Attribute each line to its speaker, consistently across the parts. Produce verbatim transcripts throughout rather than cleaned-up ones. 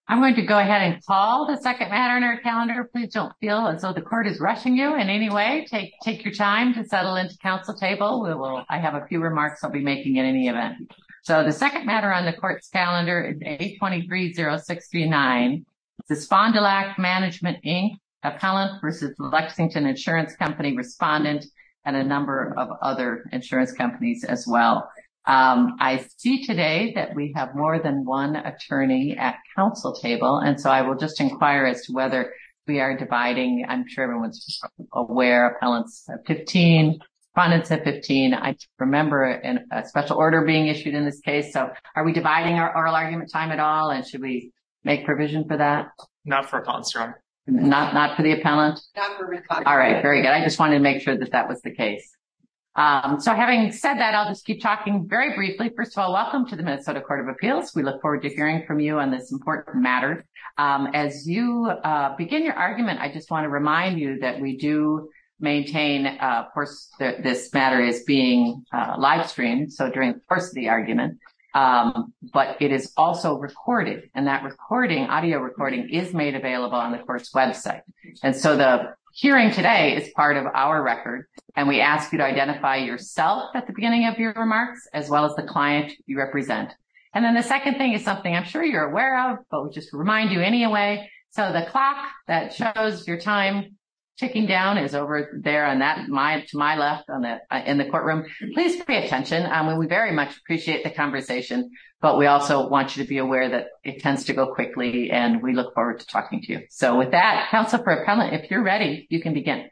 Speaker 1: I'm going to go ahead and call the second matter on our calendar. Please don't feel as though the court is rushing you in any way. Take take your time to settle into council table. We will. I have a few remarks I'll be making in any event. So the second matter on the court's calendar is A twenty-three oh six three nine. It's Fond du Lac Management, Incorporated, appellant versus Lexington Insurance Company respondent, and a number of other insurance companies as well. Um, I see today that we have more than one attorney at council table, and so I will just inquire as to whether we are dividing. I'm sure everyone's aware appellants have fifteen, respondents have fifteen. I remember an, a special order being issued in this case. So are we dividing our oral argument time at all, and should we make provision for that?
Speaker 2: Not for appellants, Your Honor.
Speaker 1: Not, not for the appellant?
Speaker 3: Not for respondent.
Speaker 1: All right, very good. I just wanted to make sure that that was the case. Um, so having said that, I'll just keep talking very briefly. First of all, welcome to the Minnesota Court of Appeals. We look forward to hearing from you on this important matter. Um, as you uh, begin your argument, I just want to remind you that we do maintain, uh, of course, th- this matter is being uh, live streamed, so during the course of the argument, um, but it is also recorded, and that recording, audio recording, is made available on the court's website. And so the hearing today is part of our record, and we ask you to identify yourself at the beginning of your remarks, as well as the client you represent. And then the second thing is something I'm sure you're aware of, but we'll just remind you anyway. So the clock that shows your time ticking down is over there on that, my, to my left on the, uh, in the courtroom. Please pay attention. Um, we very much appreciate the conversation, but we also want you to be aware that it tends to go quickly, and we look forward to talking to you. So with that, counsel for appellant, if you're ready, you can begin.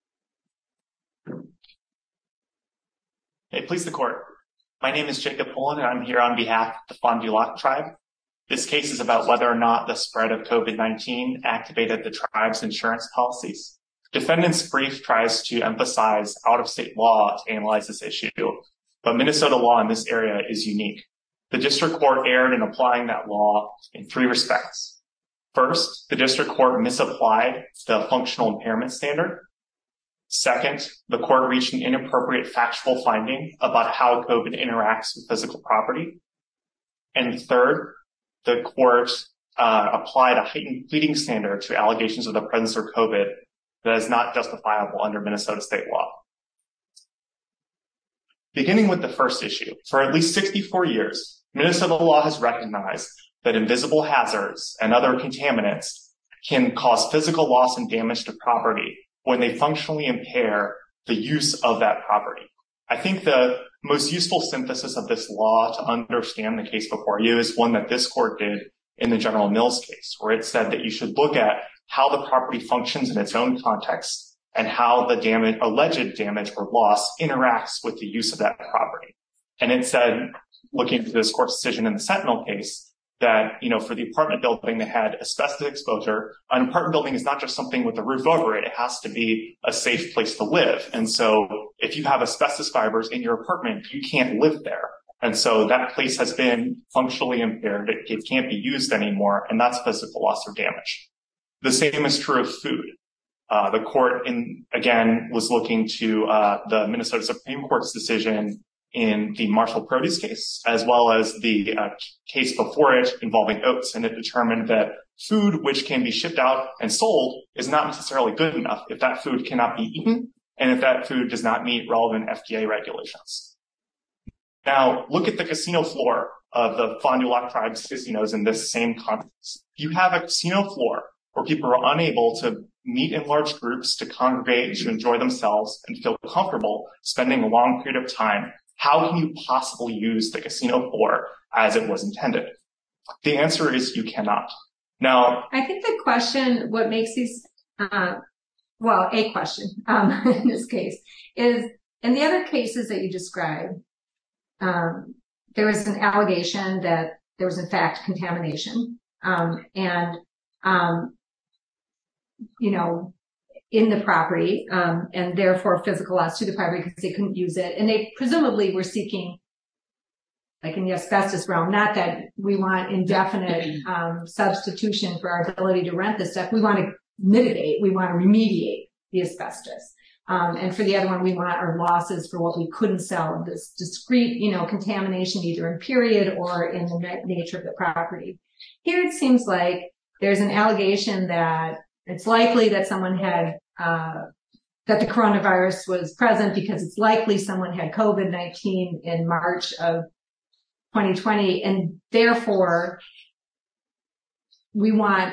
Speaker 2: Hey, please the court. My name is Jacob Pullen, and I'm here on behalf of the Fond du Lac tribe. This case is about whether or not the spread of COVID nineteen activated the tribe's insurance policies. Defendant's brief tries to emphasize out-of-state law to analyze this issue, but Minnesota law in this area is unique. The district court erred in applying that law in three respects. First, the district court misapplied the functional impairment standard. Second, the court reached an inappropriate factual finding about how COVID interacts with physical property. And third, the court uh, applied a heightened pleading standard to allegations of the presence of COVID that is not justifiable under Minnesota state law. Beginning with the first issue, for at least sixty-four years, Minnesota law has recognized that invisible hazards and other contaminants can cause physical loss and damage to property when they functionally impair the use of that property. I think the most useful synthesis of this law to understand the case before you is one that this court did in the General Mills case, where it said that you should look at how the property functions in its own context and how the damage, alleged damage or loss interacts with the use of that property. And it said, looking at this court's decision in the Sentinel case, that, you know, for the apartment building that had asbestos exposure, an apartment building is not just something with a roof over it. It has to be a safe place to live. And so if you have asbestos fibers in your apartment, you can't live there. And so that place has been functionally impaired. It, it can't be used anymore. And that's physical loss or damage. The same is true of food. Uh, the court, in, again, was looking to uh, the Minnesota Supreme Court's decision in the Marshall Produce case, as well as the uh, case before it involving oats, and it determined that food which can be shipped out and sold is not necessarily good enough if that food cannot be eaten and if that food does not meet relevant F D A regulations. Now, look at the casino floor of the Fond du Lac tribe's casinos in this same context. You have a casino floor where people are unable to meet in large groups, to congregate, to enjoy themselves, and feel comfortable spending a long period of time. How can you possibly use the casino floor as it was intended? The answer is you cannot. Now,
Speaker 3: I think the question, what makes these, uh, well, a question um, in this case is, in the other cases that you described, um, there was an allegation that there was in fact contamination, um, and um, you know, in the property, um, and therefore physical loss to the property because they couldn't use it. And they presumably were seeking, like in the asbestos realm, not that we want indefinite um, substitution for our ability to rent this stuff. We want to mitigate, we want to remediate the asbestos. Um, and for the other one, we want our losses for what we couldn't sell of this discrete, you know, contamination, either in period or in the nature of the property. Here it seems like there's an allegation that it's likely that someone had, uh, that the coronavirus was present because it's likely someone had COVID nineteen in March of twenty twenty. And therefore, we want,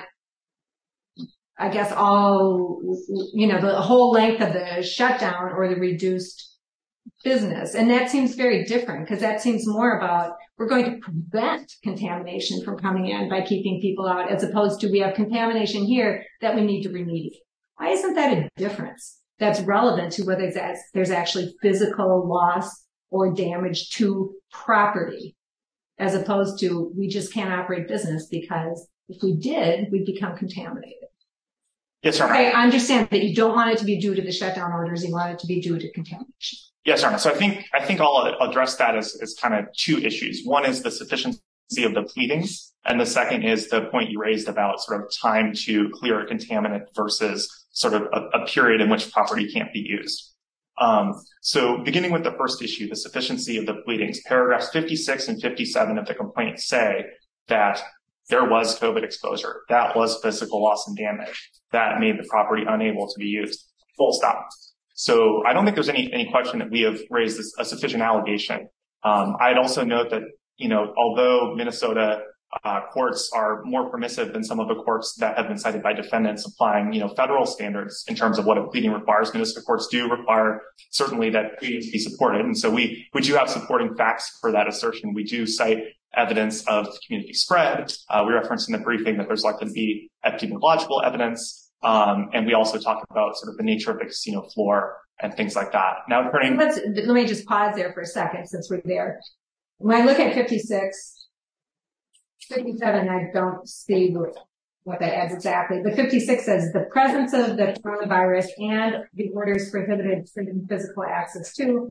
Speaker 3: I guess, all, you know, the whole length of the shutdown or the reduced business. And that seems very different because that seems more about we're going to prevent contamination from coming in by keeping people out, as opposed to we have contamination here that we need to remediate. Why isn't that a difference that's relevant to whether there's actually physical loss or damage to property, as opposed to we just can't operate business because if we did, we'd become contaminated?
Speaker 2: Yes, sir.
Speaker 3: I understand that you don't want it to be due to the shutdown orders. You want it to be due to contamination.
Speaker 2: Yes, sir. So I think, I think I'll address that as, as kind of two issues. One is the sufficiency of the pleadings. And the second is the point you raised about sort of time to clear a contaminant versus sort of a, a period in which property can't be used. Um, so beginning with the first issue, the sufficiency of the pleadings, paragraphs fifty-six and fifty-seven of the complaint say that there was COVID exposure. That was physical loss and damage. That made the property unable to be used. Full stop. So I don't think there's any, any question that we have raised this, a sufficient allegation. Um, I'd also note that, you know, although Minnesota uh, courts are more permissive than some of the courts that have been cited by defendants applying, you know, federal standards in terms of what a pleading requires, Minnesota courts do require certainly that pleadings be supported. And so we, we do have supporting facts for that assertion. We do cite evidence of community spread. Uh, we referenced in the briefing that there's likely to be epidemiological evidence. Um, and we also talk about sort of the nature of the casino floor and things like that. Now turning.
Speaker 3: Let's, let me just pause there for a second since we're there. When I look at fifty-six, fifty-seven, I don't see what that adds exactly. But fifty-six says the presence of the coronavirus and the orders prohibited certain physical access to,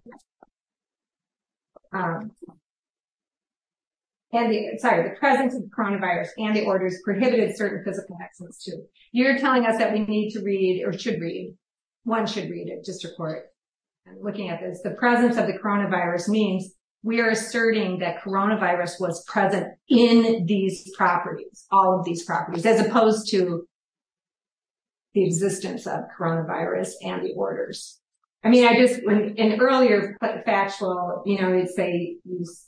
Speaker 3: um, and the, sorry, the presence of the coronavirus and the orders prohibited certain physical access to. You're telling us that we need to read, or should read, one should read it, district court. I'm looking at this. The presence of the coronavirus means we are asserting that coronavirus was present in these properties, all of these properties, as opposed to the existence of coronavirus and the orders. I mean, I just, when, in earlier factual, you know, you'd say these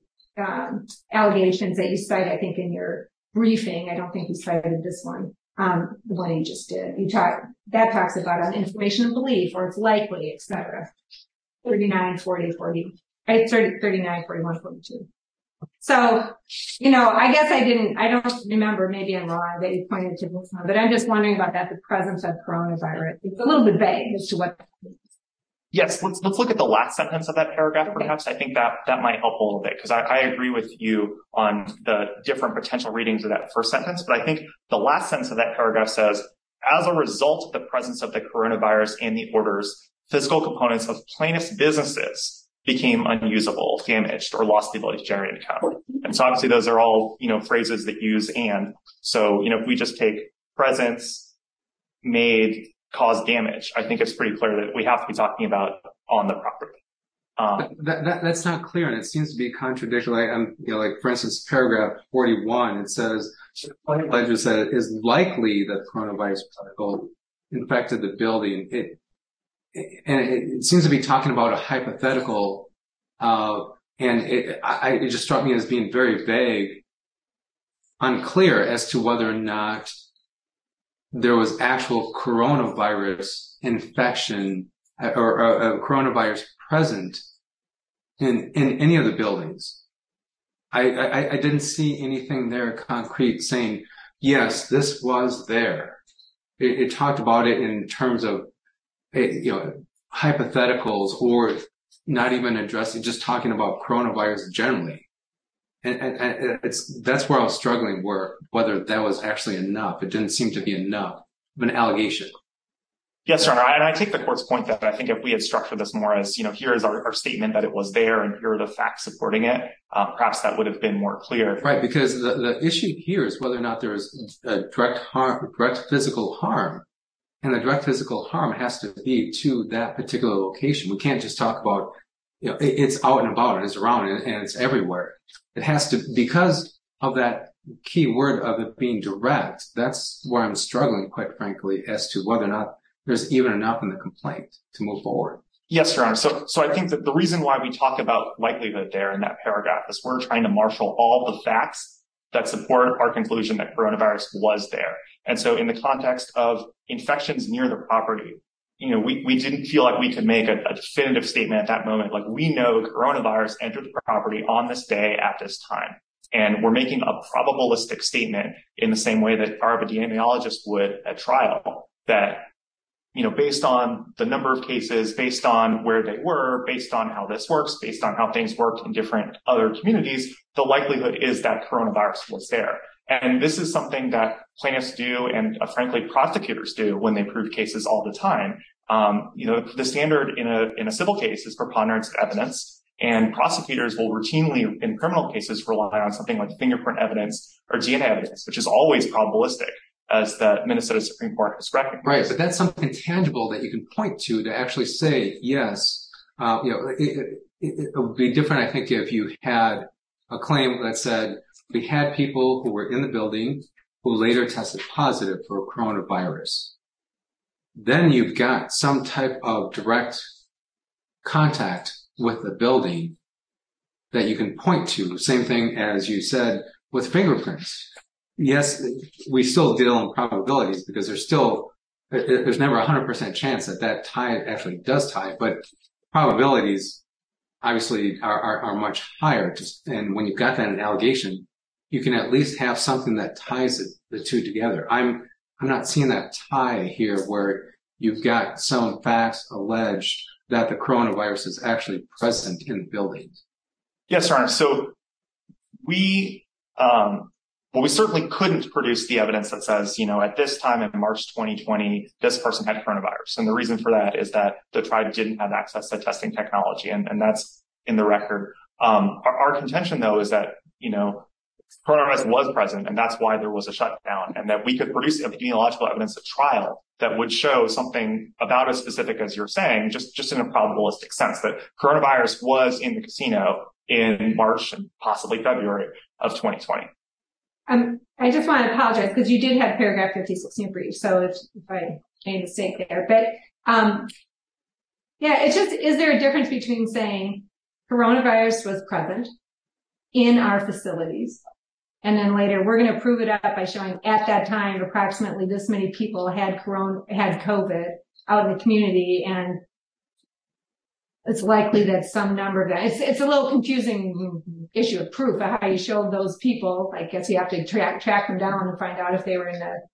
Speaker 3: Um, allegations that you cite, I think, in your briefing. I don't think you cited this one, um, the one you just did. You talk, that talks about an information of belief, or it's likely, et cetera. thirty-nine, forty, forty, I thirty-nine, forty-one, forty-two. So, you know, I guess I didn't, I don't remember, maybe I'm wrong that you pointed to this one, but I'm just wondering about that, the presence of coronavirus. It's a little bit vague as to what.
Speaker 2: Yes, let's let's look at the last sentence of that paragraph, perhaps. I think that that might help a little bit, because I, I agree with you on the different potential readings of that first sentence. But I think the last sentence of that paragraph says, as a result of the presence of the coronavirus and the orders, physical components of plaintiff's businesses became unusable, damaged, or lost the ability to generate income. And so obviously those are all, you know, phrases that use and. So, you know, if we just take presence, made, cause damage, I think it's pretty clear that we have to be talking about on the property. Um,
Speaker 4: that, that, that's not clear, and it seems to be contradictory. Like, um, you know, like for instance, paragraph forty-one, it says, the ledger said it is likely that coronavirus particle infected the building. It, it and it, it seems to be talking about a hypothetical, uh, and it, I, it just struck me as being very vague, unclear as to whether or not there was actual coronavirus infection or, or, or coronavirus present in, in any of the buildings. I, I, I didn't see anything there concrete saying, yes, this was there. It, it talked about it in terms of, you know, hypotheticals, or not even addressing, just talking about coronavirus generally. And, and, and it's, that's where I was struggling, where whether that was actually enough. It didn't seem to be enough of an allegation.
Speaker 2: Yes, Your Honor. And I take the court's point that I think if we had structured this more as, you know, here is our, our statement that it was there and here are the facts supporting it, uh, perhaps that would have been more clear.
Speaker 4: Right, because the, the issue here is whether or not there is a direct harm, direct physical harm. And the direct physical harm has to be to that particular location. We can't just talk about, you know, it, it's out and about, and it's around, and, and it's everywhere. It has to, because of that key word of it being direct, that's where I'm struggling, quite frankly, as to whether or not there's even enough in the complaint to move forward.
Speaker 2: Yes, Your Honor. So, so I think that the reason why we talk about likelihood there in that paragraph is we're trying to marshal all the facts that support our conclusion that coronavirus was there. And so in the context of infections near the property, you know, we, we didn't feel like we could make a, a definitive statement at that moment. Like, we know coronavirus entered the property on this day at this time. And we're making a probabilistic statement in the same way that our epidemiologist would at trial, that, you know, based on the number of cases, based on where they were, based on how this works, based on how things worked in different other communities, the likelihood is that coronavirus was there. And this is something that plaintiffs do and uh, frankly prosecutors do when they prove cases all the time. Um, you know, the standard in a in a civil case is preponderance of evidence, and prosecutors will routinely in criminal cases rely on something like fingerprint evidence or D N A evidence, which is always probabilistic, as the Minnesota Supreme Court has recognized.
Speaker 4: Right, but that's something tangible that you can point to to actually say, yes, uh, you know, it, it, it would be different, I think, if you had a claim that said we had people who were in the building who later tested positive for coronavirus. Then you've got some type of direct contact with the building that you can point to. Same thing as you said with fingerprints. Yes, we still deal in probabilities because there's still, there's never a hundred percent chance that that tie actually does tie, but probabilities obviously are, are, are much higher. Just, and when you've got that in an allegation, you can at least have something that ties it, the two together. I'm, I'm not seeing that tie here where you've got some facts alleged that the coronavirus is actually present in the building.
Speaker 2: Yes, Your Honor. So we, um, well, we certainly couldn't produce the evidence that says, you know, at this time in March twenty twenty, this person had coronavirus. And the reason for that is that the tribe didn't have access to testing technology, and, and that's in the record. Um, our, our contention, though, is that, you know, coronavirus was present, and that's why there was a shutdown, and that we could produce epidemiological evidence at trial that would show something about as specific as you're saying, just, just in a probabilistic sense, that coronavirus was in the casino in March and possibly February of twenty twenty.
Speaker 3: Um, I just want to apologize because you did have paragraph fifty-six in your brief, so if, if I made a mistake there. But um, yeah, it's just, is there a difference between saying coronavirus was present in our facilities, and then later we're going to prove it up by showing at that time approximately this many people had corona, had COVID out in the community, and it's likely that some number of that, it's, it's a little confusing issue of proof of how you showed those people. I guess you have to track, track them down and find out if they were in the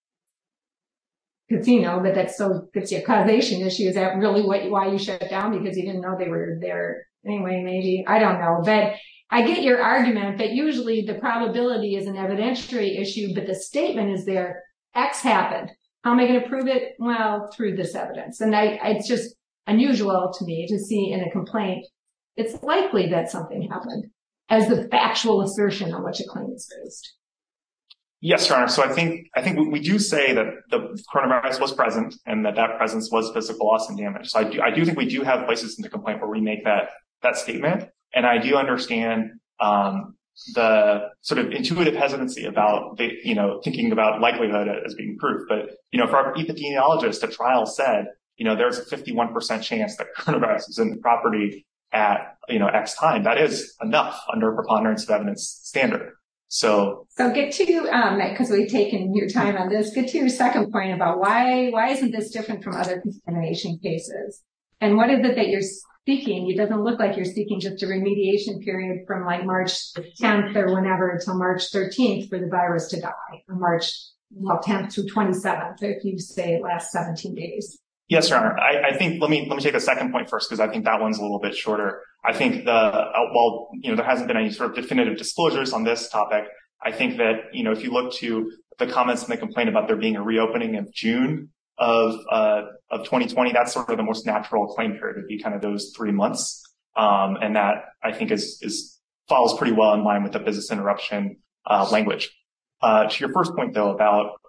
Speaker 3: casino, but that still gets you a causation issue. Is that really what, why you shut down? Because you didn't know they were there anyway, maybe. I don't know. But I get your argument that usually the probability is an evidentiary issue, but the statement is there, X happened. How am I going to prove it? Well, through this evidence. And I, it's just unusual to me to see in a complaint, it's likely that something happened as the factual assertion on which a claim is based.
Speaker 2: Yes, Your Honor. So I think, I think we do say that the coronavirus was present and that that presence was physical loss and damage. So I do, I do think we do have places in the complaint where we make that, that statement. And I do understand, um, the sort of intuitive hesitancy about the, you know, thinking about likelihood as being proof. But, you know, if our epidemiologist at trial said, you know, there's a fifty-one percent chance that coronavirus is in the property at, you know, X time, that is enough under preponderance of evidence standard. So,
Speaker 3: so get to, um, because we've taken your time on this, get to your second point about why, why isn't this different from other contamination cases? And what is it that you're seeking? It doesn't look like you're seeking just a remediation period from like March tenth or whenever until March thirteenth for the virus to die, or March, well, tenth through twenty-seventh, if you say it lasts seventeen days.
Speaker 2: Yes, Your Honor. I, I think, let me, let me take the second point first, because I think that one's a little bit shorter. I think the, uh, while, you know, there hasn't been any sort of definitive disclosures on this topic, I think that, you know, if you look to the comments in the complaint about there being a reopening of June of, uh, of twenty twenty, that's sort of the most natural claim period, would be kind of those three months. Um, and that I think is, is, follows pretty well in line with the business interruption, uh, language. Uh, to your first point though about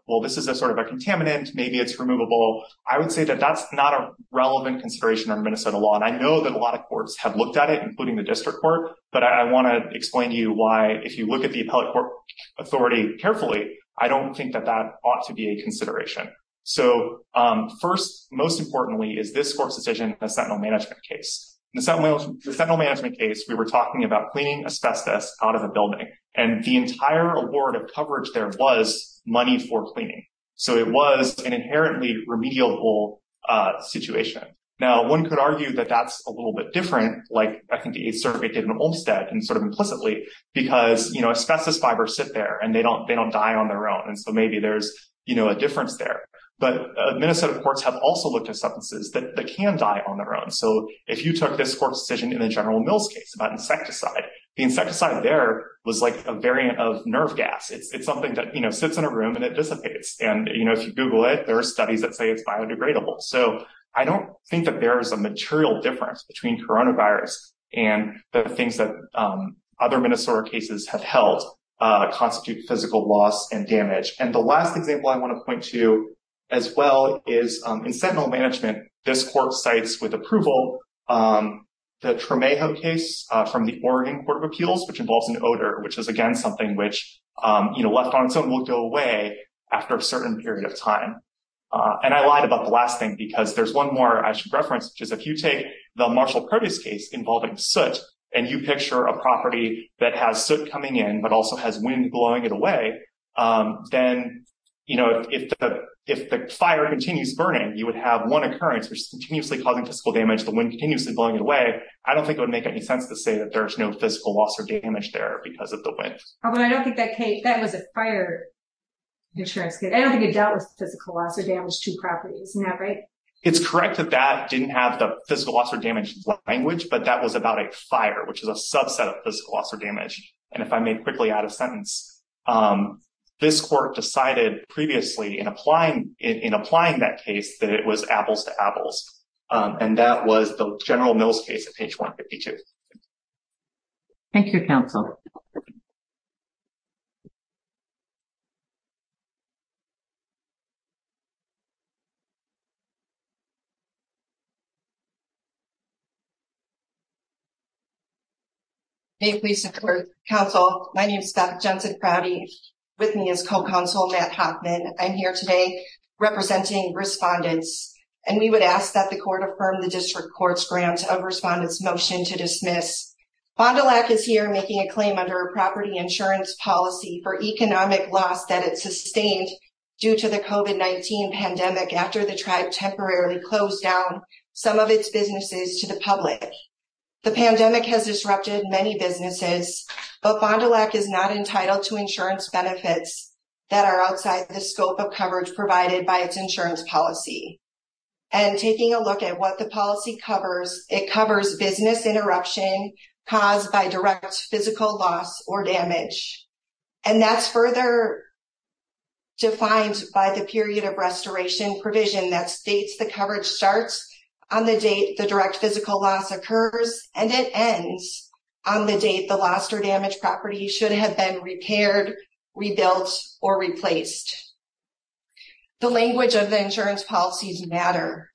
Speaker 2: well, this is a sort of a contaminant, maybe it's removable. I would say that that's not a relevant consideration under Minnesota law. And I know that a lot of courts have looked at it, including the district court, but I, I want to explain to you why, if you look at the appellate court authority carefully, I don't think that that ought to be a consideration. So, um, first, most importantly, is this court's decision in the Sentinel management case. In the Sentinel, the Sentinel management case, we were talking about cleaning asbestos out of a building, and the entire award of coverage there was money for cleaning. So it was an inherently remediable uh situation. Now, one could argue that that's a little bit different, like I think the Eighth Circuit did in Olmstead, and sort of implicitly, because, you know, asbestos fibers sit there and they don't, they don't die on their own. And so maybe there's, you know, a difference there. But uh, Minnesota courts have also looked at substances that, that can die on their own. So if you took this court's decision in the General Mills case about insecticide, the insecticide there was like a variant of nerve gas. It's, it's something that, you know, sits in a room and it dissipates. And, you know, if you Google it, there are studies that say it's biodegradable. So I don't think that there's a material difference between coronavirus and the things that um, other Minnesota cases have held uh, constitute physical loss and damage. And the last example I want to point to as well is um, in Sentinel management, this court cites with approval um, the Tremejo case uh, from the Oregon Court of Appeals, which involves an odor, which is again something which um, you know left on its own will go away after a certain period of time. Uh, and I lied about the last thing because there's one more I should reference, which is if you take the Marshall Produce case involving soot and you picture a property that has soot coming in but also has wind blowing it away, um, then you know if, if the if the fire continues burning, you would have one occurrence which is continuously causing physical damage, the wind continuously blowing it away. I don't think it would make any sense to say that there's no physical loss or damage there because of the wind.
Speaker 3: Oh, but I don't think that case, that was a fire insurance case. I don't think it dealt with physical loss or damage to property. Isn't that right?
Speaker 2: It's correct that that didn't have the physical loss or damage language, but that was about a fire, which is a subset of physical loss or damage. And if I may quickly add a sentence, um, this court decided previously in applying in, in applying that case that it was apples to apples, um, and that was the General Mills case at page one fifty-two.
Speaker 1: Thank you, counsel.
Speaker 5: May it please support counsel. My name is Beth Jensen-Prouty. With me is co-counsel Matt Hoffman. I'm here today representing respondents, and we would ask that the court affirm the district court's grant of respondents' motion to dismiss. Fond du Lac is here making a claim under a property insurance policy for economic loss that it sustained due to the COVID nineteen pandemic after the tribe temporarily closed down some of its businesses to the public. The pandemic has disrupted many businesses, but Fond du Lac is not entitled to insurance benefits that are outside the scope of coverage provided by its insurance policy. And taking a look at what the policy covers, it covers business interruption caused by direct physical loss or damage. And that's further defined by the period of restoration provision that states the coverage starts on the date the direct physical loss occurs, and it ends on the date the lost or damaged property should have been repaired, rebuilt, or replaced. The language of the insurance policies matter.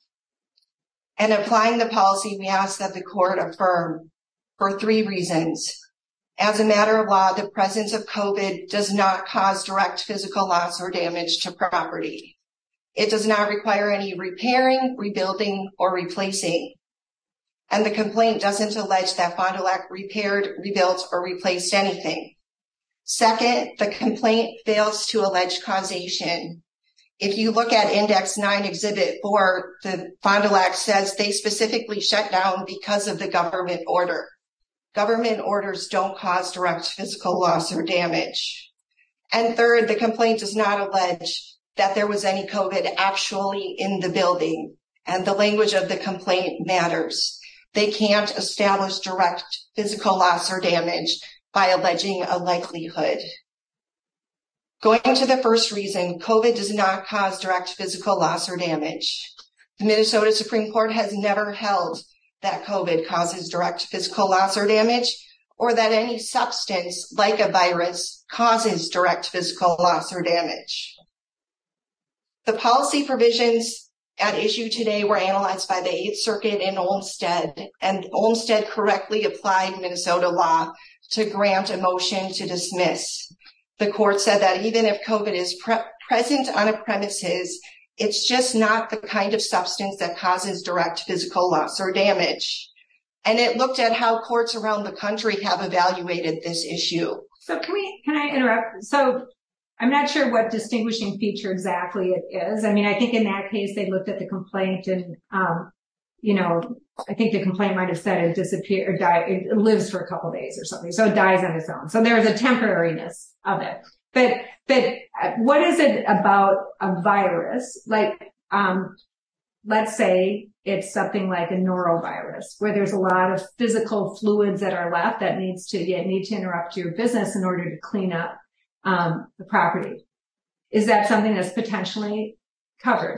Speaker 5: And applying the policy, we ask that the court affirm for three reasons. As a matter of law, the presence of COVID does not cause direct physical loss or damage to property. It does not require any repairing, rebuilding, or replacing. And the complaint doesn't allege that Fond du Lac repaired, rebuilt, or replaced anything. Second, the complaint fails to allege causation. If you look at Index nine Exhibit four, the Fond du Lac says they specifically shut down because of the government order. Government orders don't cause direct physical loss or damage. And third, the complaint does not allege that there was any COVID actually in the building, and the language of the complaint matters. They can't establish direct physical loss or damage by alleging a likelihood. Going to the first reason, COVID does not cause direct physical loss or damage. The Minnesota Supreme Court has never held that COVID causes direct physical loss or damage, or that any substance like a virus causes direct physical loss or damage. The policy provisions at issue today were analyzed by the Eighth Circuit in Olmstead, and Olmstead correctly applied Minnesota law to grant a motion to dismiss. The court said that even if COVID is pre- present on a premises, it's just not the kind of substance that causes direct physical loss or damage. And it looked at how courts around the country have evaluated this issue.
Speaker 3: So can we, can I interrupt? So I'm not sure what distinguishing feature exactly it is. I mean, I think in that case, they looked at the complaint and, um, you know, I think the complaint might have said it disappeared or died, it lives for a couple of days or something. So it dies on its own. So there's a temporariness of it. But, but what is it about a virus? Like, um, let's say it's something like a norovirus where there's a lot of physical fluids that are left that needs to, you need to interrupt your business in order to clean up, um, the property. Is that something that's potentially covered?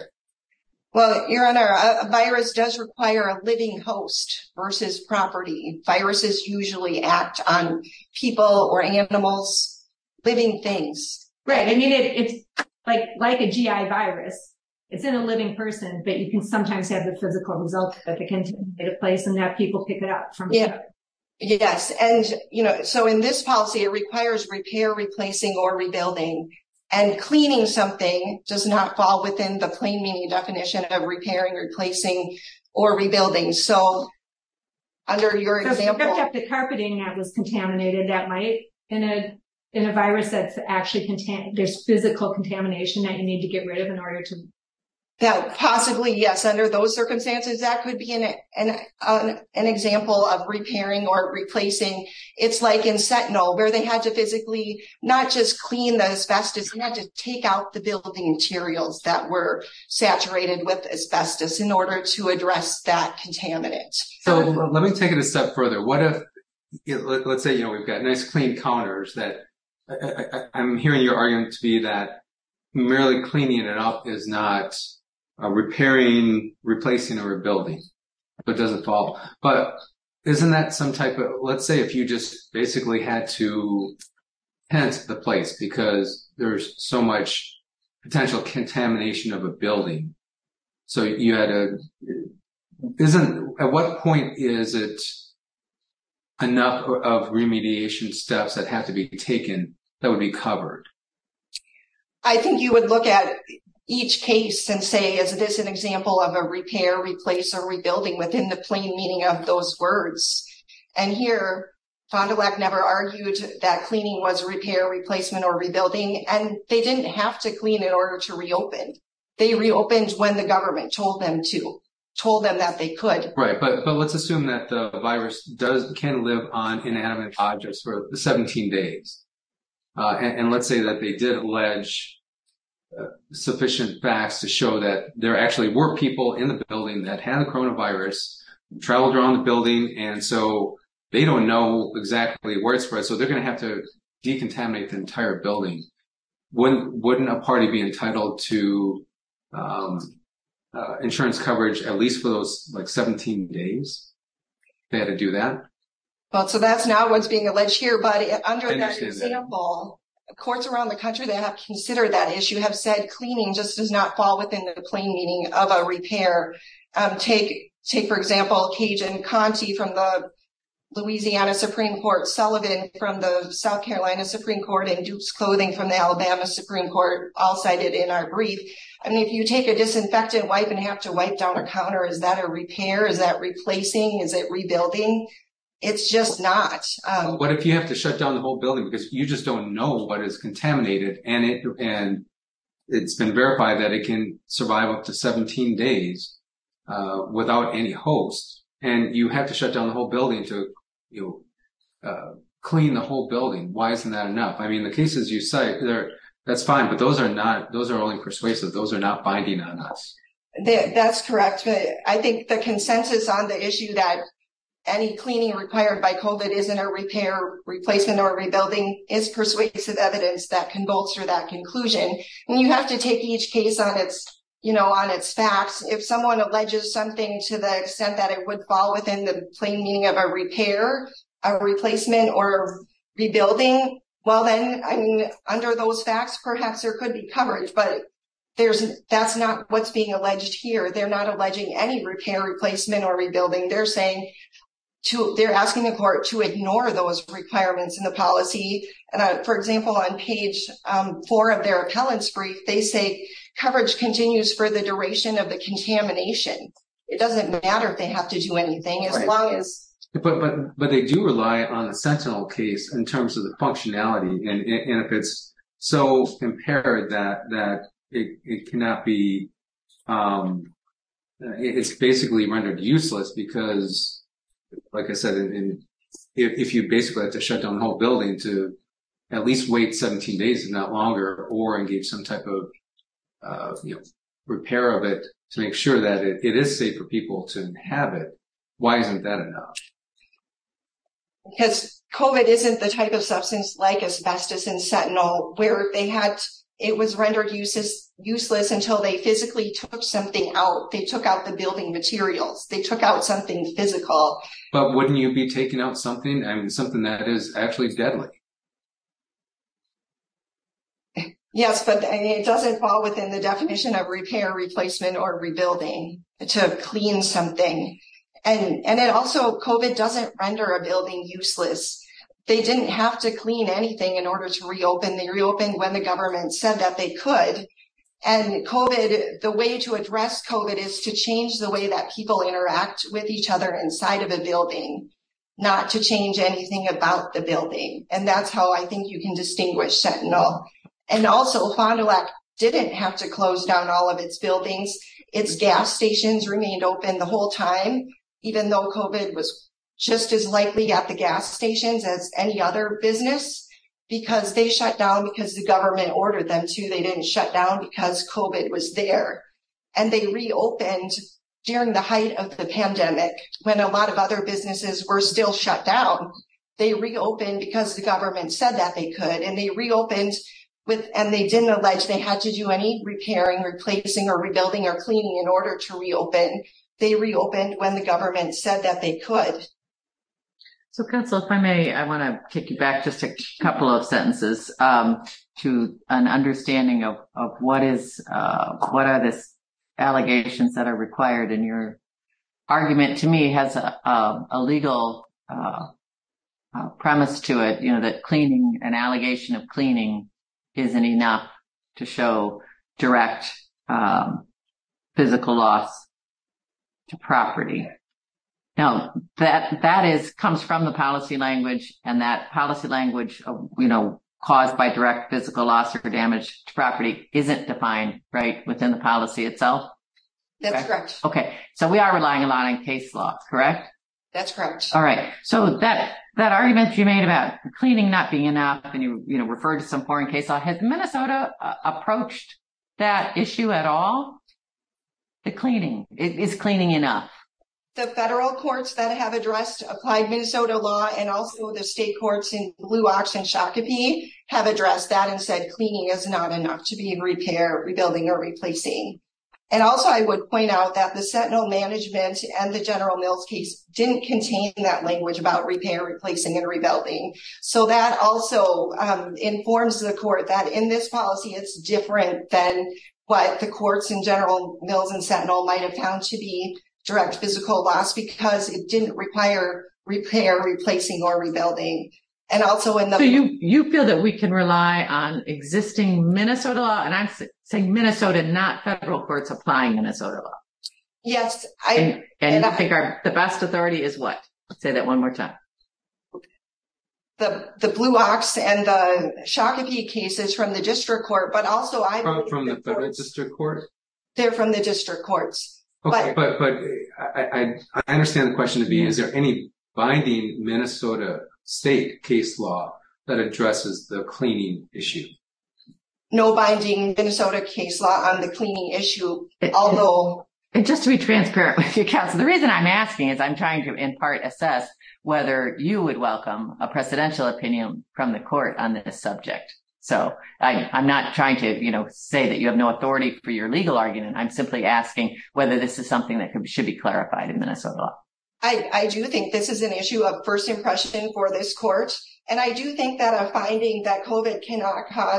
Speaker 5: Well, Your Honor, a virus does require a living host versus property. Viruses usually act on people or animals, living things.
Speaker 3: Right. I mean, it, it's like, like a G I virus. It's in a living person, but you can sometimes have the physical result that it can take a place and that people pick it up from each other.
Speaker 5: Yes. And, you know, so in this policy, it requires repair, replacing, or rebuilding. And cleaning something does not fall within the plain meaning definition of repairing, replacing, or rebuilding. So under your
Speaker 3: so
Speaker 5: example.
Speaker 3: So if you picked up the carpeting that was contaminated, that might, in a, in a virus that's actually contaminated, there's physical contamination that you need to get rid of in order to.
Speaker 5: That possibly, yes, under those circumstances, that could be an, an, an, an example of repairing or replacing. It's like in Sentinel, where they had to physically not just clean the asbestos, they had to take out the building materials that were saturated with asbestos in order to address that contaminant.
Speaker 4: So let me take it a step further. What if, let's say, you know, we've got nice clean counters that I, I, I'm hearing your argument to be that merely cleaning it up is not Uh, repairing, replacing, or rebuilding, but it doesn't fall. But isn't that some type of, let's say if you just basically had to tent the place because there's so much potential contamination of a building. So you had a, isn't, at what point is it enough of remediation steps that have to be taken that would be covered?
Speaker 5: I think you would look at each case and say, is this an example of a repair, replace, or rebuilding within the plain meaning of those words? And here, Fond du Lac never argued that cleaning was repair, replacement, or rebuilding, and they didn't have to clean in order to reopen. They reopened when the government told them to, told them that they could.
Speaker 4: Right, but but let's assume that the virus does can live on inanimate objects for seventeen days, uh, and, and let's say that they did allege Uh, sufficient facts to show that there actually were people in the building that had the coronavirus, traveled around the building, and so they don't know exactly where it spread, so they're going to have to decontaminate the entire building. Wouldn't, wouldn't a party be entitled to um, uh, insurance coverage at least for those like seventeen days? They had to do that?
Speaker 5: Well, so that's not what's being alleged here, but under that example,
Speaker 4: that.
Speaker 5: Courts around the country that have considered that issue have said cleaning just does not fall within the plain meaning of a repair. Um, take, take, for example, Cajun Conti from the Louisiana Supreme Court, Sullivan from the South Carolina Supreme Court, and Duke's Clothing from the Alabama Supreme Court, all cited in our brief. I mean, if you take a disinfectant wipe and have to wipe down a counter, is that a repair? Is that replacing? Is it rebuilding? It's just not. Um,
Speaker 4: what if you have to shut down the whole building because you just don't know what is contaminated, and it and it's been verified that it can survive up to seventeen days uh, without any host, and you have to shut down the whole building to you know uh, clean the whole building? Why isn't that enough? I mean, the cases you cite, they're that's fine, but those are not. Those are only persuasive. Those are not binding on us.
Speaker 5: That's correct. But I think the consensus on the issue that any cleaning required by COVID isn't a repair, replacement, or rebuilding is persuasive evidence that can bolster that conclusion. And you have to take each case on its, you know, on its facts. If someone alleges something to the extent that it would fall within the plain meaning of a repair, a replacement, or rebuilding, well then, I mean, under those facts, perhaps there could be coverage. But There's, that's not what's being alleged here. They're not alleging any repair, replacement, or rebuilding. They're saying to, they're asking the court to ignore those requirements in the policy. And uh, for example, on page um, four of their appellant's brief, they say coverage continues for the duration of the contamination. It doesn't matter if they have to do anything as
Speaker 4: Right.
Speaker 5: long as.
Speaker 4: But, but, but they do rely on the Sentinel case in terms of the functionality. And, and if it's so impaired that, that it, it cannot be, um, it's basically rendered useless because, like I said, in, in, if, if you basically have to shut down the whole building to at least wait seventeen days, if not longer, or engage some type of, uh, you know, repair of it to make sure that it, it is safe for people to inhabit, why isn't that enough?
Speaker 5: Because COVID isn't the type of substance like asbestos and Sentinel where they had, it was rendered useless, useless until they physically took something out. They took out the building materials. They took out something physical.
Speaker 4: But wouldn't you be taking out something, I mean, something that is actually deadly?
Speaker 5: Yes, but it doesn't fall within the definition of repair, replacement, or rebuilding to clean something. And, and it also, COVID doesn't render a building useless. They didn't have to clean anything in order to reopen. They reopened when the government said that they could. And COVID, the way to address COVID is to change the way that people interact with each other inside of a building, not to change anything about the building. And that's how I think you can distinguish Sentinel. And also, Fond du Lac didn't have to close down all of its buildings. Its gas stations remained open the whole time, even though COVID was just as likely at the gas stations as any other business, because they shut down because the government ordered them to. They didn't shut down because COVID was there. And they reopened during the height of the pandemic when a lot of other businesses were still shut down. They reopened because the government said that they could, and they reopened with, and they didn't allege they had to do any repairing, replacing, or rebuilding or cleaning in order to reopen. They reopened when the government said that they could.
Speaker 1: So, Counsel, if I may, I want to kick you back just a couple of sentences um, to an understanding of, of what is, uh, what are the allegations that are required. And your argument to me has a, a, a legal uh, uh, premise to it, you know, that cleaning, an allegation of cleaning isn't enough to show direct um, physical loss to property. Now, that, that is, comes from the policy language, and that policy language, of, you know, caused by direct physical loss or damage to property isn't defined, right, within the policy itself?
Speaker 5: That's
Speaker 1: correct?
Speaker 5: correct.
Speaker 1: Okay. So we are relying a lot on case law, correct?
Speaker 5: That's correct.
Speaker 1: All right. So that, that argument you made about cleaning not being enough, and you, you know, referred to some foreign case law, has Minnesota uh, approached that issue at all? The cleaning, is cleaning enough?
Speaker 5: The federal courts that have addressed applied Minnesota law, and also the state courts in Blue Ox and Shakopee have addressed that and said cleaning is not enough to be repair, rebuilding, or replacing. And also I would point out that the Sentinel Management and the General Mills case didn't contain that language about repair, replacing, and rebuilding. So that also um, informs the court that in this policy it's different than what the courts in General Mills and Sentinel might have found to be direct physical loss, because it didn't require repair, replacing, or rebuilding. And also in the—
Speaker 1: So you, you feel that we can rely on existing Minnesota law, and I'm saying Minnesota, not federal courts applying Minnesota law.
Speaker 5: Yes. I,
Speaker 1: and and,
Speaker 5: and
Speaker 1: you
Speaker 5: I,
Speaker 1: think our, the best authority is what? Say that one more time.
Speaker 5: The, the Blue Ox and the Shakopee cases from the district court, but also I—
Speaker 4: From, from the federal district court?
Speaker 5: They're from the district courts.
Speaker 4: Okay, but, but, but I, I, I understand the question to be, is there any binding Minnesota state case law that addresses the cleaning issue?
Speaker 5: No binding Minnesota case law on the cleaning issue, it, although—
Speaker 1: And just to be transparent with you, Counsel, the reason I'm asking is I'm trying to, in part, assess whether you would welcome a precedential opinion from the court on this subject. So I, I'm not trying to, you know, say that you have no authority for your legal argument. I'm simply asking whether this is something that could, should be clarified in Minnesota law.
Speaker 5: I, I do think this is an issue of first impression for this court. And I do think that a finding that COVID cannot cause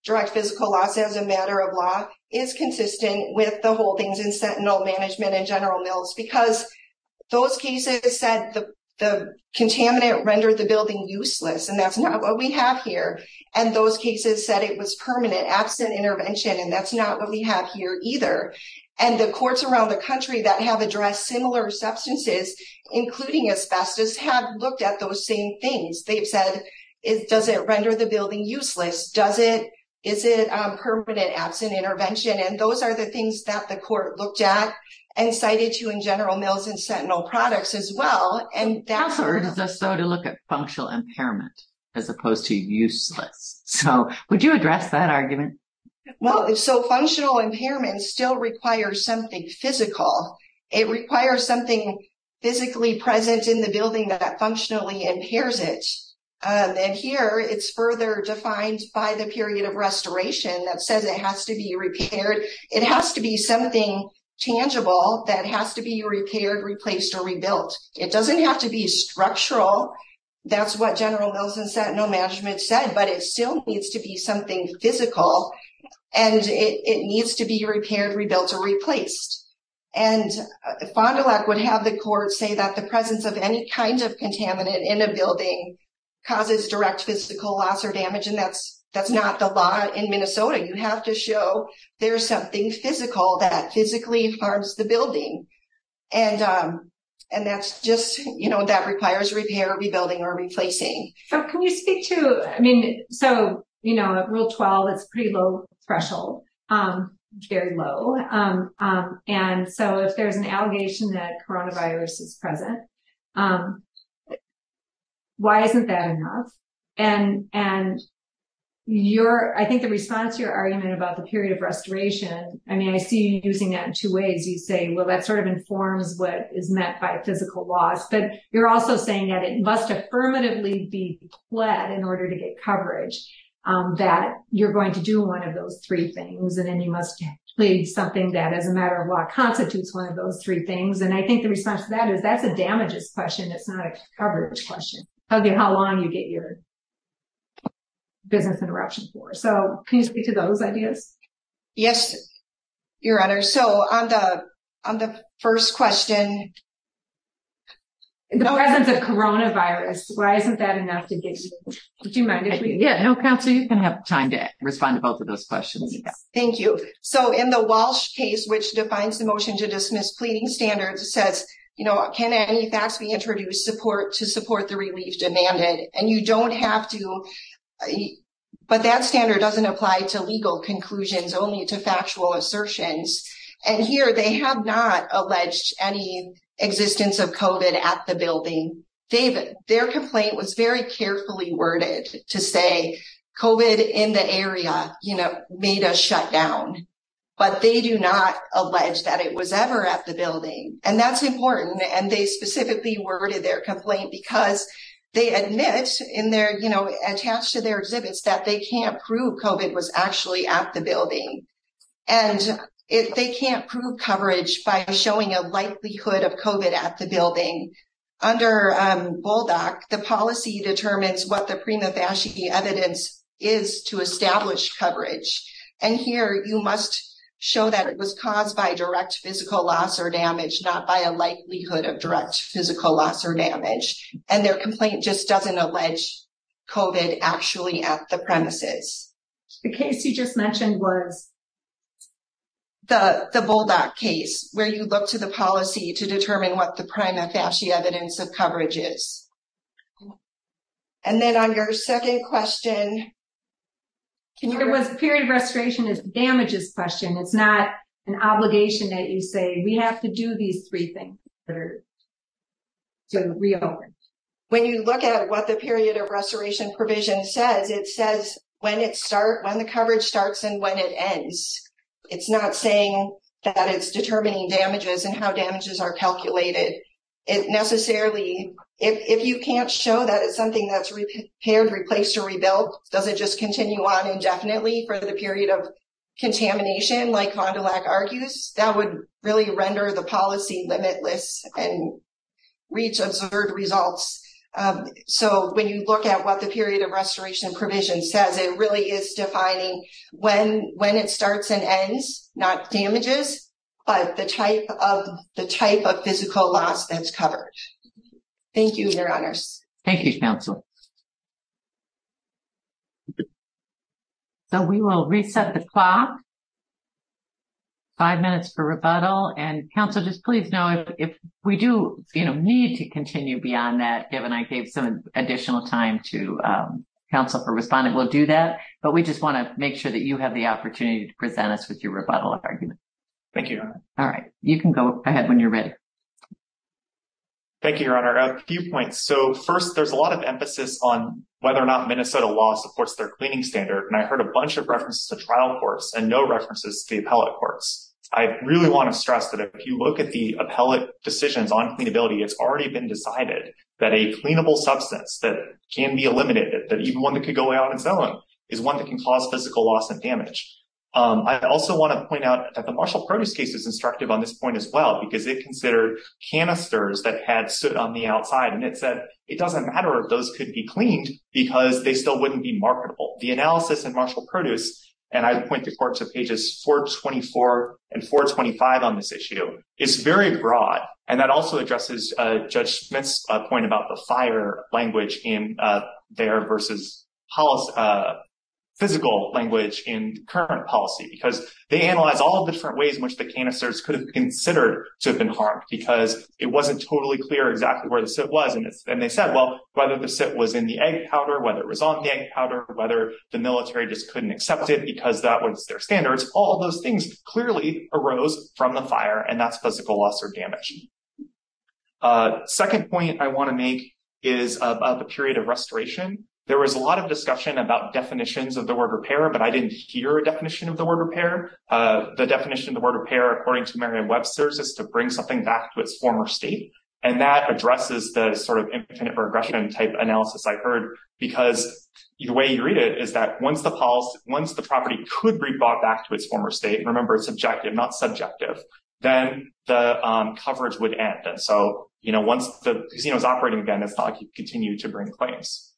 Speaker 5: direct physical loss as a matter of law is consistent with the holdings in Sentinel Management and General Mills, because those cases said the, the contaminant rendered the building useless, and that's not what we have here. And those cases said it was permanent, absent intervention, and that's not what we have here either. And the courts around the country that have addressed similar substances, including asbestos, have looked at those same things. They've said, is, does it render the building useless? Does it, is it um, permanent, absent intervention? And those are the things that the court looked at and cited to in General Mills and Sentinel Products as well. And that
Speaker 1: also urges us, though, to look at functional impairment as opposed to useless. So would you address that argument?
Speaker 5: Well, so functional impairment still requires something physical. It requires something physically present in the building that functionally impairs it. Um, and here it's further defined by the period of restoration that says it has to be repaired. It has to be something tangible that has to be repaired, replaced, or rebuilt. It doesn't have to be structural. That's what General Mills and Sentinel Management said, but it still needs to be something physical, and it, it needs to be repaired, rebuilt, or replaced. And Fond du Lac would have the court say that the presence of any kind of contaminant in a building causes direct physical loss or damage, and that's that's not the law in Minnesota. You have to show there's something physical that physically harms the building. And um and that's just, you know, that requires repair, rebuilding, or replacing.
Speaker 3: So can you speak to, I mean, so, you know, at Rule twelve, it's pretty low threshold, um, very low. Um, um, and so if there's an allegation that coronavirus is present, um, why isn't that enough? And, and your, I think the response to your argument about the period of restoration, I mean, I see you using that in two ways. You say, well, that sort of informs what is meant by physical loss, but you're also saying that it must affirmatively be pled in order to get coverage, um, that you're going to do one of those three things. And then you must plead something that as a matter of law constitutes one of those three things. And I think the response to that is that's a damages question. It's not a coverage question. Tells you how long you get your business interruption for. So can you speak to those ideas?
Speaker 5: Yes, Your Honor. So on the on the first question,
Speaker 3: in the no, presence of coronavirus, why isn't that enough to get you? Would you mind if we?
Speaker 1: Yeah, no, Counsel, you can have time to respond to both of those questions. Yeah.
Speaker 5: Thank you. So in the Walsh case, which defines the motion to dismiss pleading standards, it says, you know, can any facts be introduced support to support the relief demanded? And you don't have to. But that standard doesn't apply to legal conclusions, only to factual assertions. And here they have not alleged any existence of COVID at the building. They've, their complaint was very carefully worded to say COVID in the area, you know, made us shut down. But they do not allege that it was ever at the building. And that's important. And they specifically worded their complaint because they admit in their, you know, attached to their exhibits that they can't prove COVID was actually at the building. And it, they can't prove coverage by showing a likelihood of COVID at the building. Under um, Boldock, the policy determines what the prima facie evidence is to establish coverage. And here you must show that it was caused by direct physical loss or damage, not by a likelihood of direct physical loss or damage. And their complaint just doesn't allege COVID actually at the premises.
Speaker 3: The case you just mentioned was?
Speaker 5: The, the Boldock case, where you look to the policy to determine what the prima facie evidence of coverage is. And then on your second question,
Speaker 3: Can you, there was period of restoration is the damages question. It's not an obligation that you say we have to do these three things to reopen.
Speaker 5: When you look at what the period of restoration provision says, it says when it start, when the coverage starts and when it ends. It's not saying that it's determining damages and how damages are calculated. It necessarily, if, if you can't show that it's something that's repaired, replaced, or rebuilt, does it just continue on indefinitely for the period of contamination, like Fond du Lac argues? That would really render the policy limitless and reach absurd results. Um, so when you look at what the period of restoration provision says, it really is defining when, when it starts and ends, not damages, but the type of, the type of physical loss that's covered. Thank you, Your Honors.
Speaker 1: Thank you, counsel. So we will reset the clock. Five minutes for rebuttal. And counsel, just please know if, if we do, you know, need to continue beyond that, given I gave some additional time to um, counsel for responding, we'll do that. But we just want to make sure that you have the opportunity to present us with your rebuttal argument.
Speaker 2: Thank you, Your Honor.
Speaker 1: All right. You can go ahead when you're ready.
Speaker 2: Thank you, Your Honor. A few points. So first, there's a lot of emphasis on whether or not Minnesota law supports their cleaning standard. And I heard a bunch of references to trial courts and no references to the appellate courts. I really want to stress that if you look at the appellate decisions on cleanability, it's already been decided that a cleanable substance that can be eliminated, that even one that could go out on its own, is one that can cause physical loss and damage. Um, I also want to point out that the Marshall Produce case is instructive on this point as well, because it considered canisters that had soot on the outside, and it said it doesn't matter if those could be cleaned because they still wouldn't be marketable. The analysis in Marshall Produce, and I point the court to pages four twenty-four and four twenty-five on this issue, is very broad. And that also addresses uh, Judge Smith's uh, point about the fire language in uh, there versus policy, uh, physical language in current policy, because they analyze all of the different ways in which the canisters could have been considered to have been harmed, because it wasn't totally clear exactly where the soot was. And, it's, and they said, well, whether the soot was in the egg powder, whether it was on the egg powder, whether the military just couldn't accept it because that was their standards, all of those things clearly arose from the fire, and that's physical loss or damage. Uh, second point I want to make is about the period of restoration. There was a lot of discussion about definitions of the word repair, but I didn't hear a definition of the word repair. Uh, the definition of the word repair, according to Merriam-Webster's, is to bring something back to its former state. And that addresses the sort of infinite regression type analysis I heard, because the way you read it is that once the policy, once the property could be brought back to its former state, remember it's objective, not subjective, then the um, coverage would end. And so, you know, once the casino is operating again, it's not like you continue to bring claims.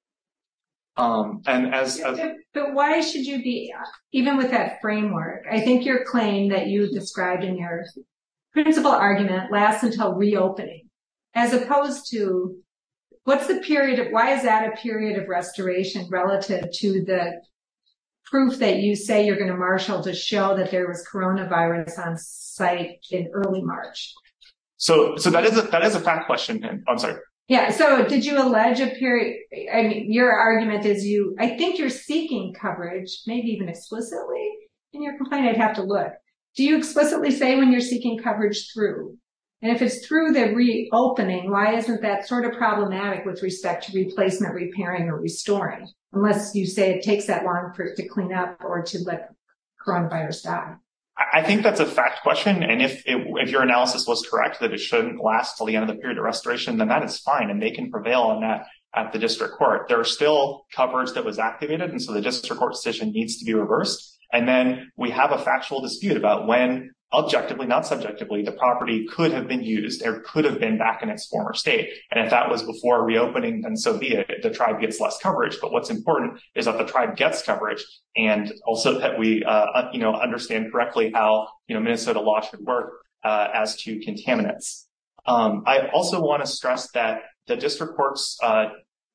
Speaker 2: Um, and as, as
Speaker 3: but, but why should you be, even with that framework? I think your claim that you described in your principal argument lasts until reopening, as opposed to what's the period of, why is that a period of restoration relative to the proof that you say you're going to marshal to show that there was coronavirus on site in early March?
Speaker 2: So, so that is a, that is a fact question. And I'm sorry.
Speaker 3: Yeah. So did you allege a period? I mean, your argument is you, I think you're seeking coverage, maybe even explicitly in your complaint. I'd have to look. Do you explicitly say when you're seeking coverage through? And if it's through the reopening, why isn't that sort of problematic with respect to replacement, repairing, or restoring? Unless you say it takes that long for it to clean up or to let coronavirus die.
Speaker 2: I think that's a fact question. And if it, if your analysis was correct that it shouldn't last till the end of the period of restoration, then that is fine. And they can prevail on that at the district court. There are still coverage that was activated. And so the district court decision needs to be reversed. And then we have a factual dispute about when, objectively, not subjectively, the property could have been used or could have been back in its former state. And if that was before reopening, then so be it. The tribe gets less coverage. But what's important is that the tribe gets coverage, and also that we, uh, you know, understand correctly how, you know, Minnesota law should work uh, as to contaminants. Um, I also want to stress that the district courts, uh,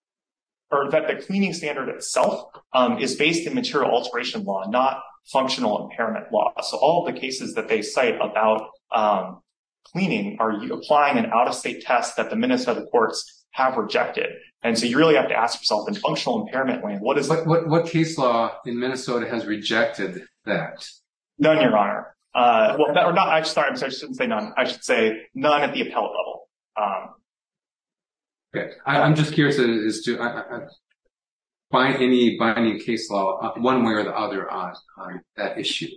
Speaker 2: or that the cleaning standard itself um, is based in material alteration law, not functional impairment law. So all of the cases that they cite about um, cleaning are applying an out-of-state test that the Minnesota courts have rejected. And so you really have to ask yourself, in functional impairment land, what is
Speaker 4: what, what, what case law in Minnesota has rejected that?
Speaker 2: None, Your Honor. Uh, well, that, or not, I sorry, I'm sorry, I shouldn't say none. I should say none at the appellate level. Um,
Speaker 4: okay. I, I'm just curious as to, I, I, find any binding case law uh, one way or the other on, on that issue.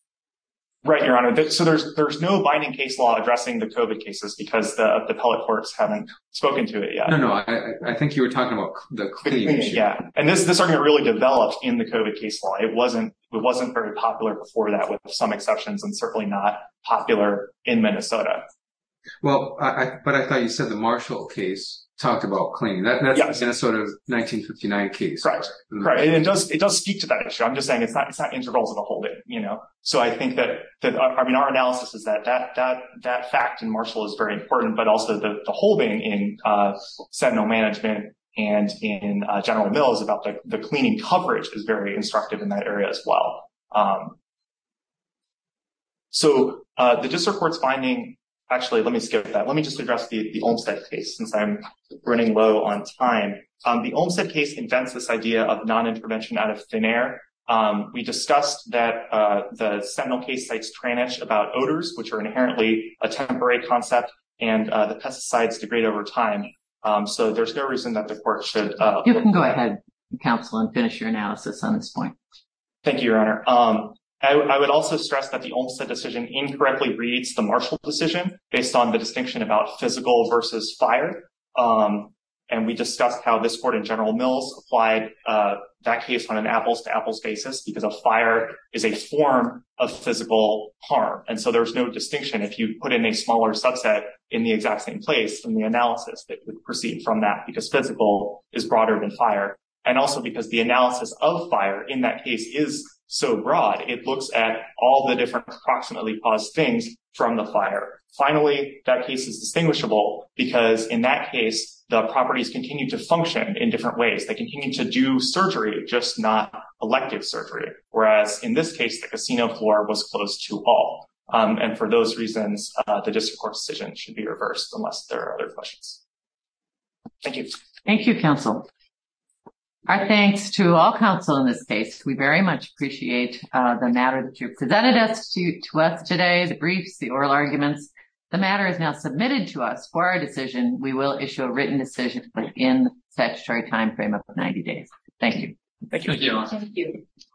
Speaker 2: Right, Your Honor. So there's there's no binding case law addressing the COVID cases because the, the appellate courts haven't spoken to it yet.
Speaker 4: No, no, I, I think you were talking about the cleaning,
Speaker 2: the cleaning
Speaker 4: issue.
Speaker 2: Yeah, and this this argument really developed in the COVID case law. It wasn't it wasn't very popular before that, with some exceptions, and certainly not popular in Minnesota.
Speaker 4: Well, I, I, but I thought you said the Marshall case talked about cleaning. That, that's
Speaker 2: Yes.
Speaker 4: the Minnesota nineteen fifty-nine case.
Speaker 2: Correct. Right. And it does, it does speak to that issue. I'm just saying it's not, it's not integral to the holding, you know? So I think that, that, I mean, our analysis is that, that, that, that fact in Marshall is very important, but also the, the holding in, uh, Sentinel Management and in, uh, General Mills about the, the cleaning coverage is very instructive in that area as well. Um, so, uh, the district court's finding, actually, let me skip that. Let me just address the, the Olmstead case since I'm running low on time. Um, the Olmstead case invents this idea of non-intervention out of thin air. Um, we discussed that, uh, the Sentinel case cites Tranich about odors, which are inherently a temporary concept, and, uh, the pesticides degrade over time. Um, so there's no reason that the court should, uh,
Speaker 1: you can go ahead, counsel, and finish your analysis on this point.
Speaker 2: Thank you, Your Honor. Um, I, I would also stress that the Olmstead decision incorrectly reads the Marshall decision based on the distinction about physical versus fire. Um, and we discussed how this court in General Mills applied uh, that case on an apples to apples basis because a fire is a form of physical harm. And so there's no distinction if you put in a smaller subset in the exact same place from the analysis that would proceed from that because physical is broader than fire. And also because the analysis of fire in that case is so broad, it looks at all the different approximately caused things from the fire. Finally, that case is distinguishable because in that case, the properties continue to function in different ways. They continue to do surgery, just not elective surgery. Whereas in this case, the casino floor was closed to all. Um, and for those reasons, uh, the district court decision should be reversed unless there are other questions. Thank you.
Speaker 1: Thank you, counsel. Our thanks to all counsel in this case. We very much appreciate uh, the matter that you presented us to, to us today, the briefs, the oral arguments. The matter is now submitted to us for our decision. We will issue a written decision within the statutory time frame of ninety days. Thank you.
Speaker 2: Thank you.
Speaker 3: Thank you.